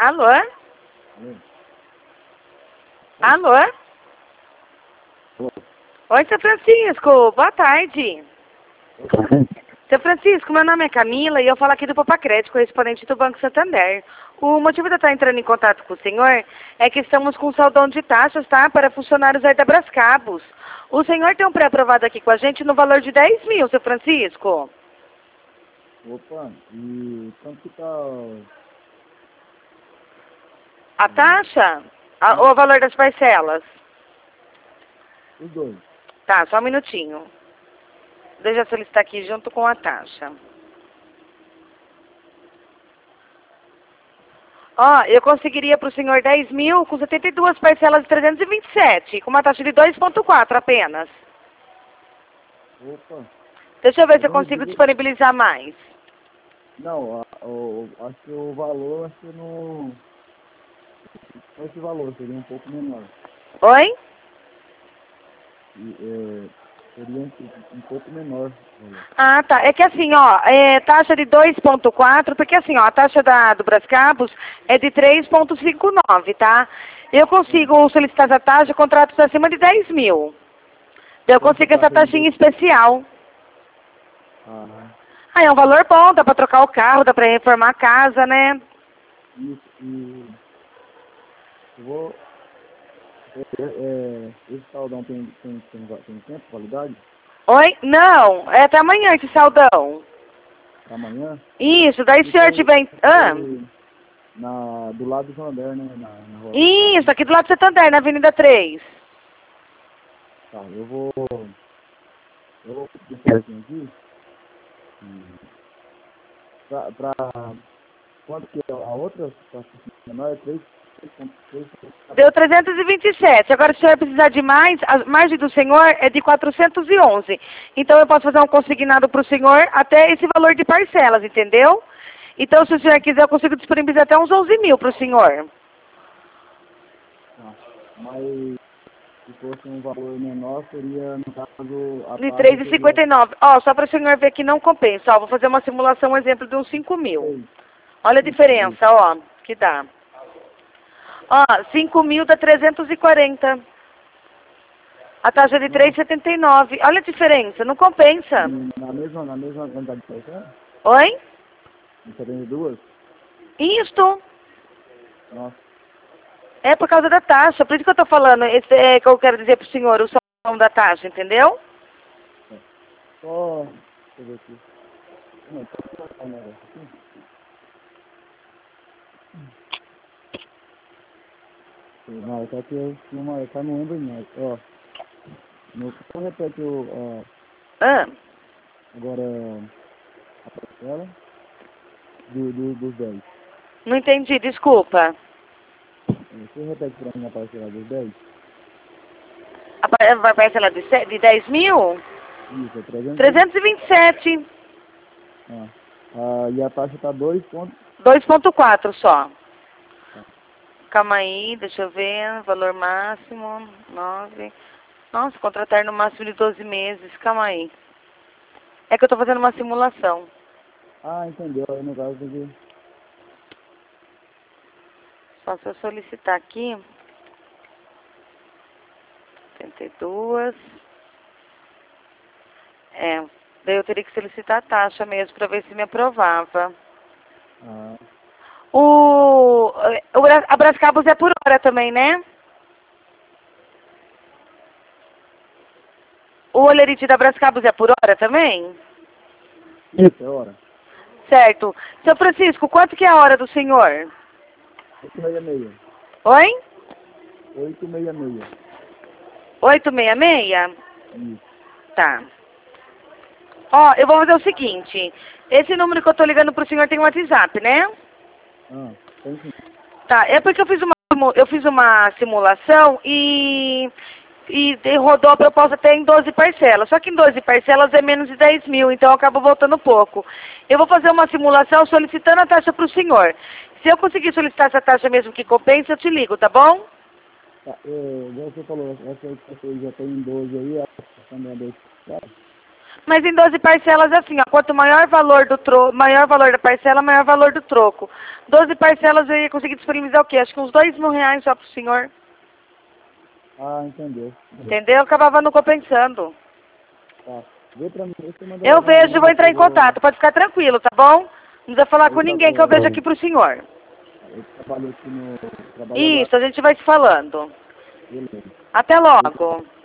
Alô? Alô? Alô? Alô? Oi, seu Francisco. Boa tarde. Seu Francisco, meu nome é Camila e eu falo aqui do Popacrédito, correspondente do Banco Santander. O motivo de eu estar entrando em contato com o senhor é que estamos com um saldão de taxas, tá? Para funcionários aí da Brascabos. O senhor tem um pré-aprovado aqui com a gente no valor de 10 mil, seu Francisco. Opa, e quanto que tá A taxa? Ou o valor das parcelas? os dois? Tá, só um minutinho. Deixa eu solicitar aqui junto com a taxa. Ó, eu conseguiria para o senhor 10 mil com 72 parcelas de 327, com uma taxa de 2,4 apenas. Opa, Deixa eu ver se eu vamos consigo dizer... disponibilizar mais. Não, acho que o valor, acho que não... Esse valor seria um pouco menor. Oi? Seria um pouco menor. Ah, tá. É que assim, ó, taxa de 2,4, porque assim, ó, a taxa do Brascabos é de 3,59, tá? Eu consigo solicitar essa taxa, contratos acima de 10 mil. Eu consigo essa taxinha especial. Ah, Ah, é um valor bom, dá pra trocar o carro, dá pra reformar a casa, né? isso, e eu vou... esse saldão tem tempo, validade? Oi? Não, é até amanhã esse saldão. Pra amanhã? Isso, daí se o Fica senhor aí, tiver... Ah, do lado do Santander, né? Na rua. isso, aqui do lado do Santander, na Avenida 3. Tá, eu vou deixar aqui. Pra quanto que é a outra? Pra menor é 3,3. Deu 327. Agora, se o senhor precisar de mais, a margem do senhor é de 411. Então, eu posso fazer um consignado para o senhor até esse valor de parcelas, entendeu? Então, se o senhor quiser, eu consigo disponibilizar até uns 11 mil para o senhor. Tá. Mas se fosse um valor menor, seria, no caso, a De taxa seria 3,59. Ó, só para o senhor ver que não compensa. Ó, vou fazer uma simulação, um exemplo de uns 5 mil. 6. Olha a Isso, isso. diferença, ó, que dá. Ó, 5 mil dá 340. A taxa de 3,79. Olha a diferença, não compensa. E na mesma quantidade de parcelas? Oi? Em 72? Isto. Nossa. É por causa da taxa, por isso que eu tô falando, esse é que eu quero dizer pro senhor, o som da taxa, entendeu? Só... Deixa eu ver aqui. Não, pode colocar um negócio aqui. Não, só que eu não lembro mais. Ó, só repete Ah, agora a parcela dos 10. não entendi, desculpa. Você repete pra mim a parcela dos 10? A parcela de 10 mil? Isso, é 300 327. e a taxa tá 2 pontos. 2,4 só. Calma aí, deixa eu ver, valor máximo, 9. Nossa, contratar no máximo de 12 meses, calma aí. É que eu tô fazendo uma simulação. Ah, entendeu. Aí no caso tem que... Só se eu solicitar aqui. 72. É, daí eu teria que solicitar a taxa mesmo para ver se me aprovava. Ah, A Brascabos é por hora também, né? O olerite da Brascabos é por hora também? isso, é hora. Certo. Seu Francisco, quanto que é a hora do senhor? 8,66. Oi? 8,66. 866? Isso. Tá. Ó, eu vou fazer o seguinte. Esse número que eu tô ligando pro senhor tem um WhatsApp, né? Tem sim. Tá, é porque eu fiz uma simulação e rodou a proposta até em 12 parcelas. Só que em 12 parcelas é menos de 10 mil, então acaba voltando pouco. Eu vou fazer uma simulação solicitando a taxa para o senhor. Se eu conseguir solicitar essa taxa mesmo que compensa, eu te ligo, tá bom? Tá, igual você falou, essa aí que você já tem 12 aí, a também é 2. Mas em 12 parcelas assim, ó, quanto maior valor maior valor da parcela, maior valor do troco. 12 parcelas eu ia conseguir disponibilizar o quê? Acho que uns R$ 2.000 só pro senhor. Ah, entendeu. Entendeu? Eu acabava não compensando. Tá. Vê pra mim, você mandou Eu uma vejo e vou entrar em eu vou- contato. Pode ficar tranquilo, tá bom? Não precisa falar Aí com tá ninguém que eu bom. vejo aqui pro senhor. Eu trabalho aqui no... Trabalho agora. Isso, a gente vai se falando. Beleza. Até logo.